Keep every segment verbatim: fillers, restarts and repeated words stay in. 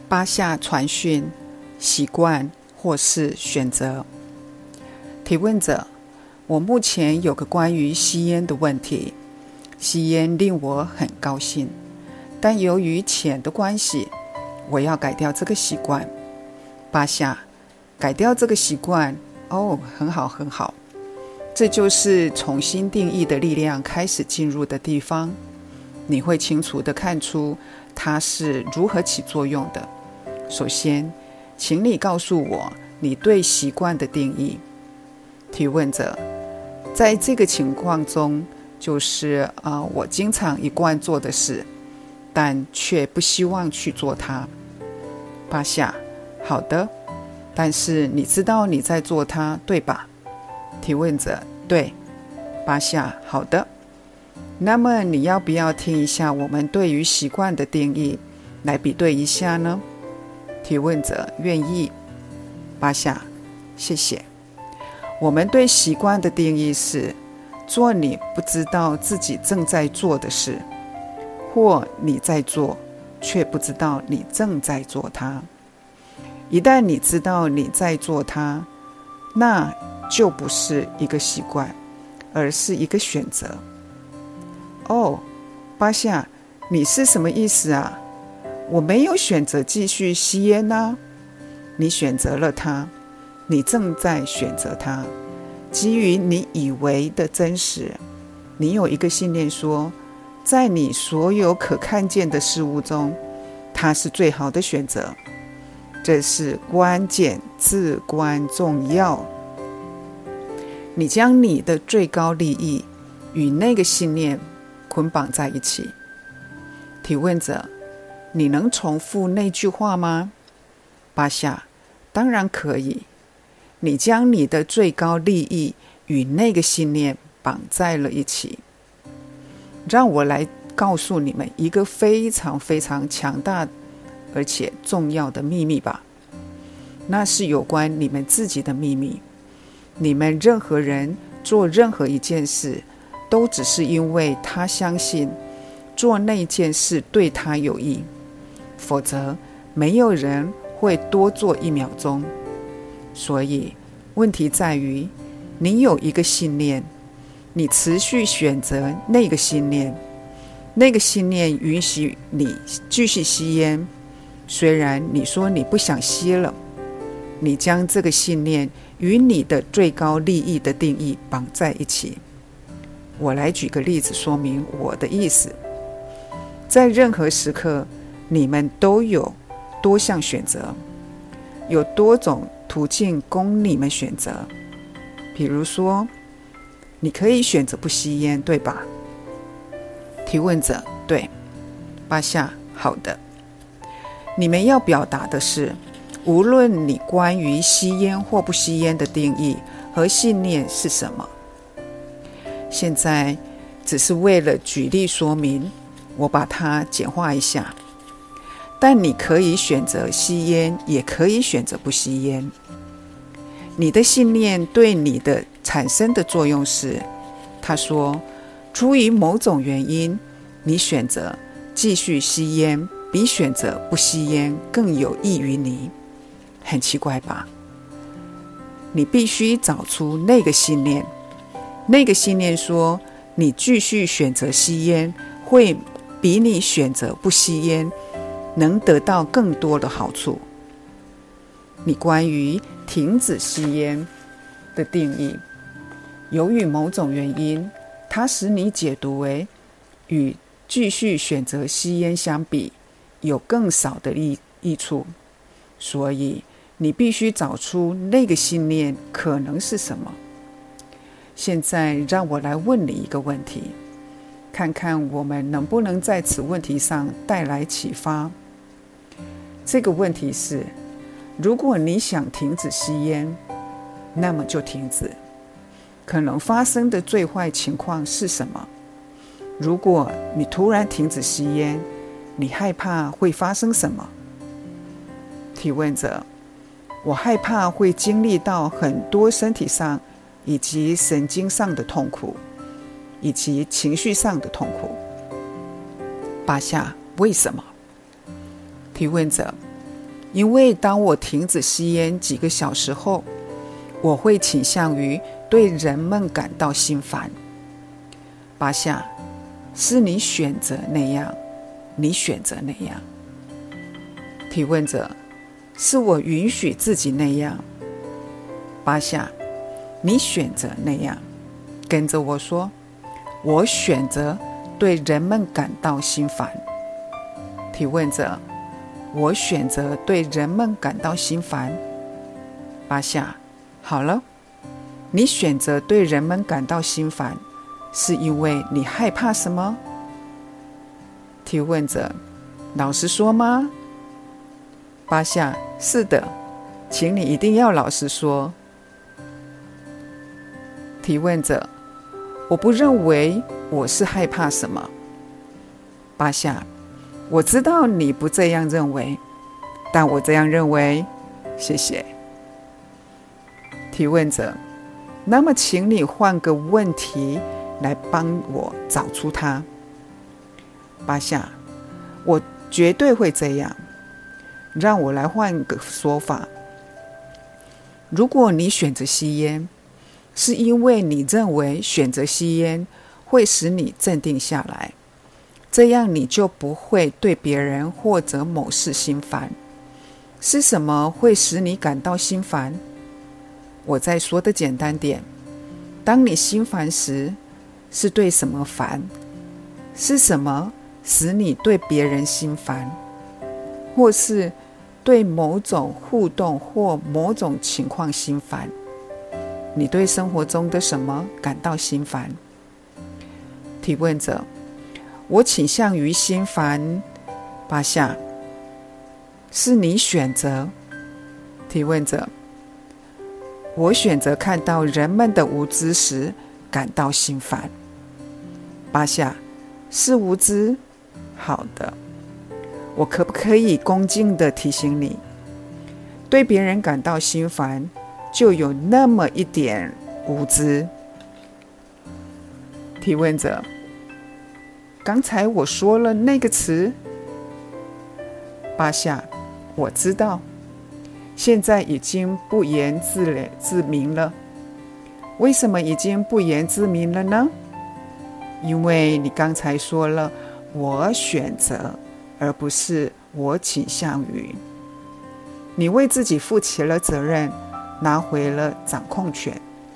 八下传讯、习惯或是选择。提问者：我目前有个关于吸烟的问题，吸烟令我很高兴，但由于钱的关系，我要改掉这个习惯。八下，改掉这个习惯，哦，很好很好，这就是重新定义的力量开始进入的地方。你会清楚地看出它是如何起作用的。首先，请你告诉我你对习惯的定义。提问者：在这个情况中，就是、呃、我经常一贯做的事，但却不希望去做它。八下，好的，但是你知道你在做它，对吧？提问者：对。八下，好的。那么你要不要听一下我们对于习惯的定义，来比对一下呢？提问者：愿意。八下，谢谢。我们对习惯的定义是做你不知道自己正在做的事，或你在做却不知道你正在做它。一旦你知道你在做它，那就不是一个习惯，而是一个选择。哦，八下，你是什么意思啊？我没有选择继续吸烟啊。你选择了它，你正在选择它。基于你以为的真实，你有一个信念说，在你所有可看见的事物中，它是最好的选择。这是关键，至关重要。你将你的最高利益与那个信念捆绑在一起。提问者：你能重复那句话吗？八下，当然可以。你将你的最高利益与那个信念绑在了一起。让我来告诉你们一个非常非常强大而且重要的秘密吧。那是有关你们自己的秘密。你们任何人做任何一件事，都只是因为他相信做那件事对他有益，否则没有人会多做一秒钟。所以问题在于，你有一个信念，你持续选择那个信念，那个信念允许你继续吸烟，虽然你说你不想吸了。你将这个信念与你的最高利益的定义绑在一起。我来举个例子说明我的意思。在任何时刻，你们都有多项选择，有多种途径供你们选择。比如说，你可以选择不吸烟，对吧？提问者：对。八下，好的。你们要表达的是，无论你关于吸烟或不吸烟的定义和信念是什么。现在只是为了举例说明，我把它简化一下。但你可以选择吸烟，也可以选择不吸烟。你的信念对你的产生的作用是，他说，出于某种原因，你选择继续吸烟，比选择不吸烟更有益于你。很奇怪吧？你必须找出那个信念。那个信念说，你继续选择吸烟，会比你选择不吸烟能得到更多的好处。你关于停止吸烟的定义，由于某种原因，它使你解读为与继续选择吸烟相比，有更少的益益处。所以你必须找出那个信念可能是什么。现在让我来问你一个问题，看看我们能不能在此问题上带来启发。这个问题是，如果你想停止吸烟，那么就停止。可能发生的最坏情况是什么？如果你突然停止吸烟，你害怕会发生什么？提问者：我害怕会经历到很多身体上以及神经上的痛苦，以及情绪上的痛苦。八下，为什么？提问者： 因为当我停止吸烟几个小时后，我会倾向于对人们感到心烦。巴夏，是你选择那样，你选择那样。提问者，是我允许自己那样。巴夏，你选择那样。跟着我说，我选择对人们感到心烦。提问者，我选择对人们感到心烦。巴夏，好了，你选择对人们感到心烦，是因为你害怕什么？提问者，老实说吗？巴夏，是的，请你一定要老实说。提问者，我不认为我是害怕什么。巴夏，我知道你不这样认为，但我这样认为，谢谢。提问者，那么请你换个问题来帮我找出它。巴夏，我绝对会这样。让我来换个说法。如果你选择吸烟，是因为你认为选择吸烟会使你镇定下来，这样你就不会对别人或者某事心烦。是什么会使你感到心烦？我再说的简单点，当你心烦时，是对什么烦？是什么使你对别人心烦？或是对某种互动或某种情况心烦？你对生活中的什么感到心烦？提问者，我倾向于心烦。巴夏，是你选择。提问者，我选择看到人们的无知时感到心烦。巴夏，是无知？好的，我可不可以恭敬地提醒你，对别人感到心烦，就有那么一点无知。提问者，刚才我说了那个词。巴夏，我知道，现在已经不言自自明了。为什么已经不言自明了呢？因为你刚才说了我选择，而不是我倾向于。你为自己负起了责任，拿回了掌控权。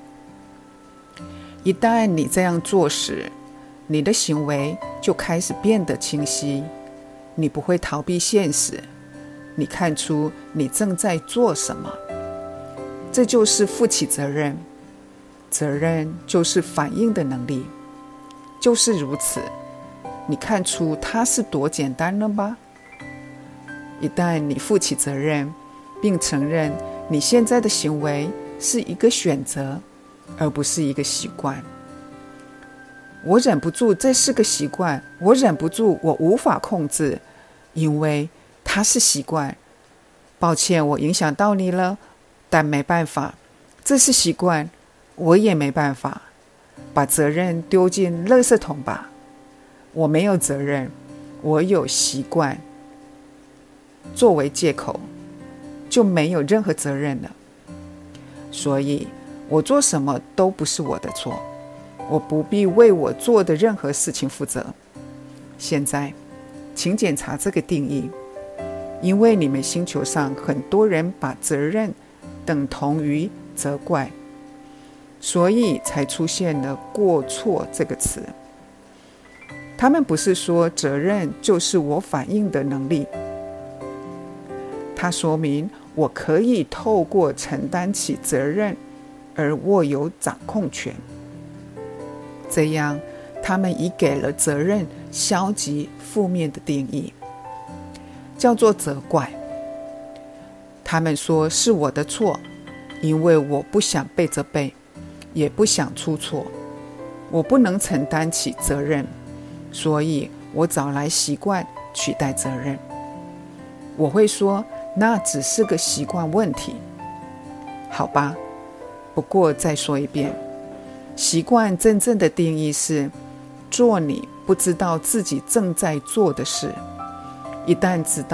一旦你这样做时，你的行为就开始变得清晰。你不会逃避现实，你看出你正在做什么。这就是负起责任。责任就是反应的能力。就是如此，你看出它是多简单了吧？一旦你负起责任，并承认你现在的行为是一个选择，而不是一个习惯。我忍不住，这是个习惯。我忍不住，我无法控制，因为它是习惯。抱歉，我影响到你了，但没办法，这是习惯，我也没办法。把责任丢进垃圾桶吧。我没有责任，我有习惯。作为借口，就没有任何责任了。所以，我做什么都不是我的错，我不必为我做的任何事情负责。现在，请检查这个定义，因为你们星球上很多人把责任等同于责怪，所以才出现了过错这个词。他们不是说责任就是我反应的能力，它说明我可以透过承担起责任而握有掌控权。这样，他们已给了责任消极负面的定义，叫做责怪。他们说是我的错，因为我不想被责备，也不想出错，我不能承担起责任，所以我找来习惯取代责任。我会说，那只是个习惯问题。好吧，不过再说一遍，习惯真正的定义是做你不知道自己正在做的事。一旦知道，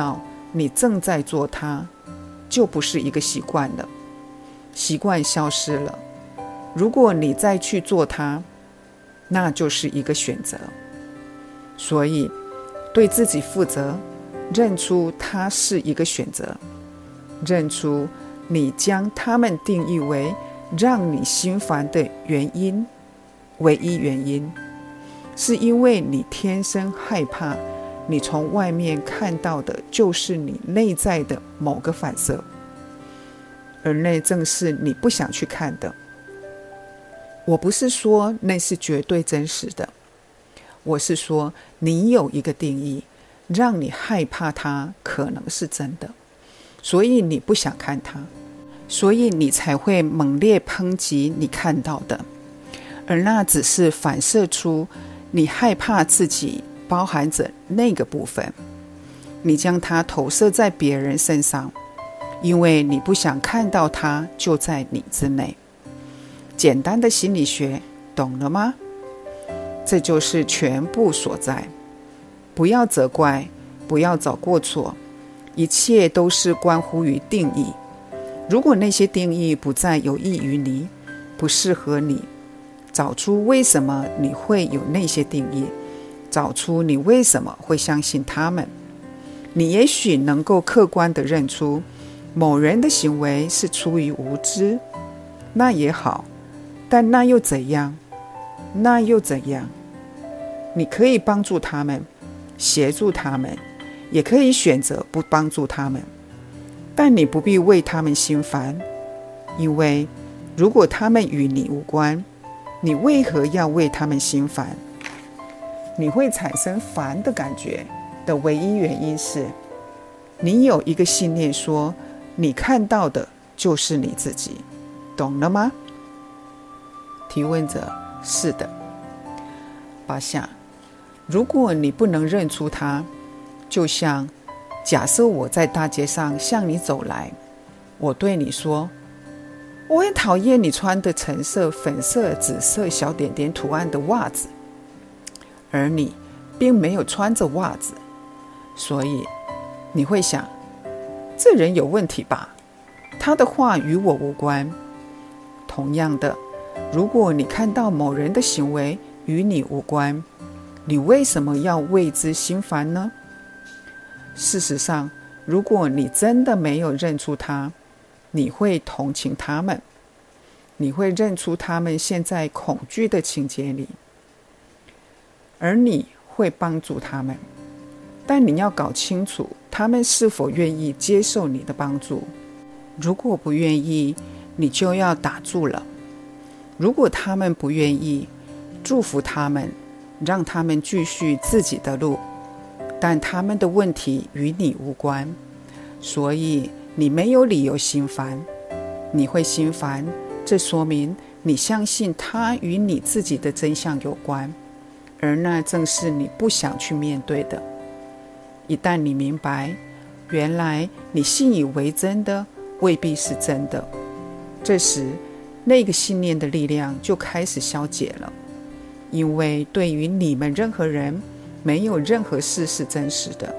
你正在做它，就不是一个习惯了，习惯消失了。如果你再去做它，那就是一个选择。所以对自己负责，认出它是一个选择，认出你将它们定义为让你心烦的原因，唯一原因是因为你天生害怕你从外面看到的就是你内在的某个反射，而那正是你不想去看的。我不是说那是绝对真实的，我是说你有一个定义，让你害怕它可能是真的，所以你不想看它，所以你才会猛烈抨击你看到的，而那只是反射出你害怕自己包含着那个部分，你将它投射在别人身上，因为你不想看到它就在你之内。简单的心理学，懂了吗？这就是全部所在。不要责怪，不要找过错，一切都是关乎于定义。如果那些定义不再有益于你，不适合你，找出为什么你会有那些定义，找出你为什么会相信他们。你也许能够客观地认出某人的行为是出于无知，那也好，但那又怎样？那又怎样？你可以帮助他们，协助他们，也可以选择不帮助他们，但你不必为他们心烦，因为如果他们与你无关，你为何要为他们心烦？你会产生烦的感觉的唯一原因是，你有一个信念说，你看到的就是你自己，懂了吗？提问者：是的。八下，如果你不能认出它，就像假设我在大街上向你走来，我对你说，我很讨厌你穿的橙色、粉色、紫色小点点图案的袜子，而你并没有穿着袜子，所以你会想，这人有问题吧？他的话与我无关。同样的，如果你看到某人的行为与你无关，你为什么要为之心烦呢？事实上，如果你真的没有认出他，你会同情他们，你会认出他们现在恐惧的情节里，而你会帮助他们，但你要搞清楚他们是否愿意接受你的帮助。如果不愿意，你就要打住了。如果他们不愿意，祝福他们，让他们继续自己的路，但他们的问题与你无关，所以你没有理由心烦。你会心烦，这说明你相信它与你自己的真相有关，而那正是你不想去面对的。一旦你明白，原来你信以为真的未必是真的，这时那个信念的力量就开始消解了。因为对于你们任何人，没有任何事是真实的。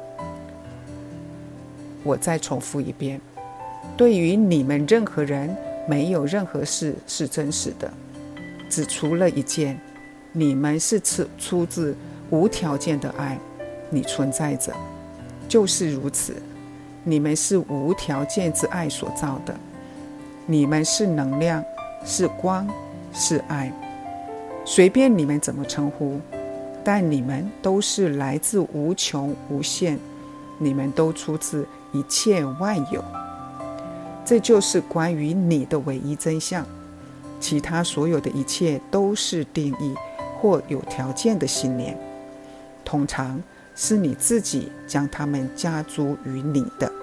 我再重复一遍，对于你们任何人，没有任何事是真实的，只除了一件，你们是出自无条件的爱，你存在着，就是如此。你们是无条件之爱所造的，你们是能量，是光，是爱，随便你们怎么称呼，但你们都是来自无穷无限，你们都出自一切万有。这就是关于你的唯一真相，其他所有的一切都是定义或有条件的信念，通常是你自己将它们加诸于你的。